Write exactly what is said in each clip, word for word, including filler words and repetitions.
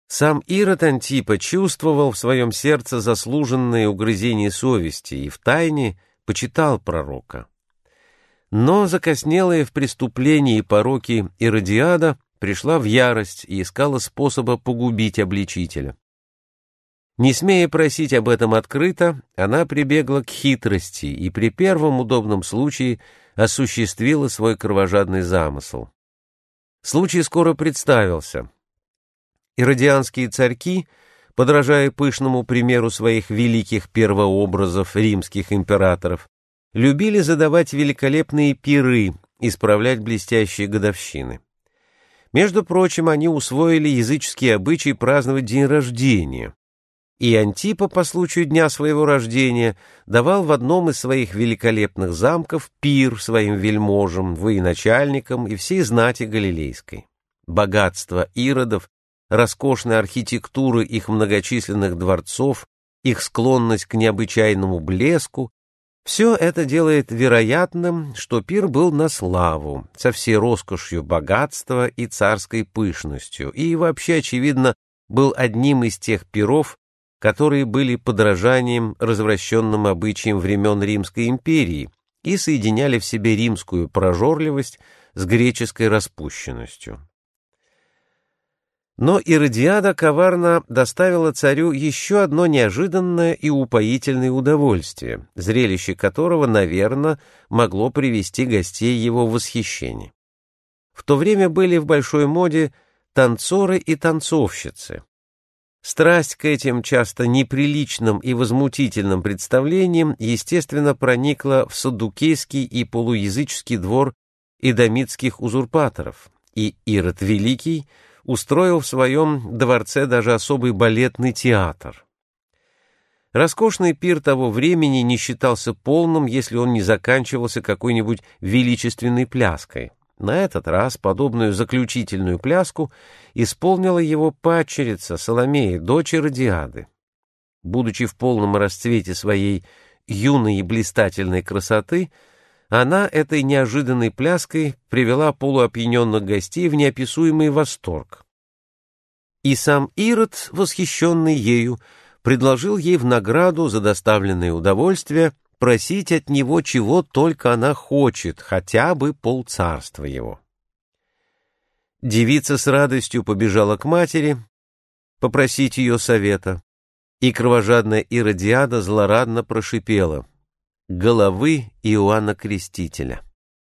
Сам Ирод Антипа чувствовал в своем сердце заслуженные угрызения совести и втайне почитал пророка. Но закоснелая в преступлении и пороке Иродиада пришла в ярость и искала способа погубить обличителя. Не смея просить об этом открыто, она прибегла к хитрости и при первом удобном случае осуществила свой кровожадный замысел. Случай скоро представился. Иродианские царьки, подражая пышному примеру своих великих первообразов римских императоров, любили задавать великолепные пиры и справлять блестящие годовщины. Между прочим, они усвоили языческий обычай праздновать день рождения, и Антипа по случаю дня своего рождения давал в одном из своих великолепных замков пир своим вельможам, военачальникам и всей знати галилейской. Богатство иродов, роскошная архитектура их многочисленных дворцов, их склонность к необычайному блеску — все это делает вероятным, что пир был на славу, со всей роскошью богатства и царской пышностью, и вообще, очевидно, был одним из тех пиров, которые были подражанием развращенным обычаям времен Римской империи и соединяли в себе римскую прожорливость с греческой распущенностью. Но Иродиада коварно доставила царю еще одно неожиданное и упоительное удовольствие, зрелище которого, наверное, могло привести гостей его в восхищение. В то время были в большой моде танцоры и танцовщицы. Страсть к этим часто неприличным и возмутительным представлениям, естественно, проникла в саддукейский и полуязыческий двор идомитских узурпаторов, и Ирод Великий устроил в своем дворце даже особый балетный театр. Роскошный пир того времени не считался полным, если он не заканчивался какой-нибудь величественной пляской. На этот раз подобную заключительную пляску исполнила его падчерица Соломея, дочь Иродиады. Будучи в полном расцвете своей юной и блистательной красоты, она этой неожиданной пляской привела полуопьяненных гостей в неописуемый восторг. И сам Ирод, восхищенный ею, предложил ей в награду за доставленное удовольствие просить от него чего только она хочет, хотя бы полцарства его. Девица с радостью побежала к матери попросить ее совета, и кровожадная Иродиада злорадно прошипела: головы Иоанна Крестителя.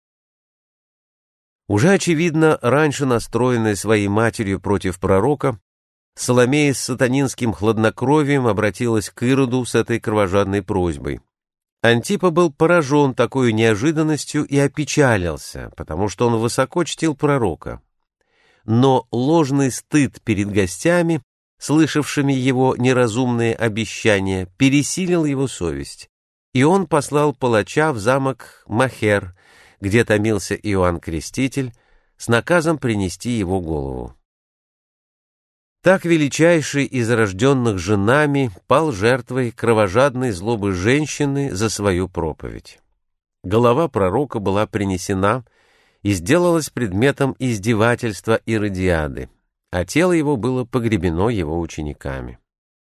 Уже, очевидно, раньше настроенная своей матерью против пророка, Соломея с сатанинским хладнокровием обратилась к Ироду с этой кровожадной просьбой. Антипа был поражен такой неожиданностью и опечалился, потому что он высоко чтил пророка. Но ложный стыд перед гостями, слышавшими его неразумные обещания, пересилил его совесть, и он послал палача в замок Махер, где томился Иоанн Креститель, с наказом принести его голову. Так величайший из рожденных женами пал жертвой кровожадной злобы женщины за свою проповедь. Голова пророка была принесена и сделалась предметом издевательства Иродиады, а тело его было погребено его учениками.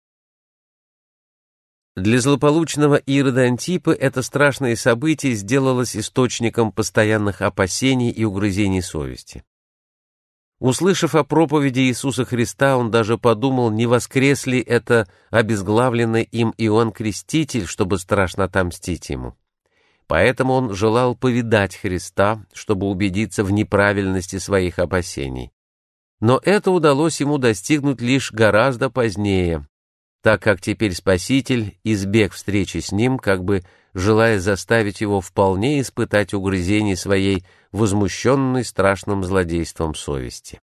Для злополучного Ирода Антипы это страшное событие сделалось источником постоянных опасений и угрызений совести. Услышав о проповеди Иисуса Христа, он даже подумал, не воскрес ли это обезглавленный им Иоанн Креститель, чтобы страшно отомстить ему. Поэтому он желал повидать Христа, чтобы убедиться в неправильности своих опасений. Но это удалось ему достигнуть лишь гораздо позднее, так как теперь Спаситель избег встречи с ним, как бы желая заставить его вполне испытать угрызений своей возмущенной страшным злодейством совести.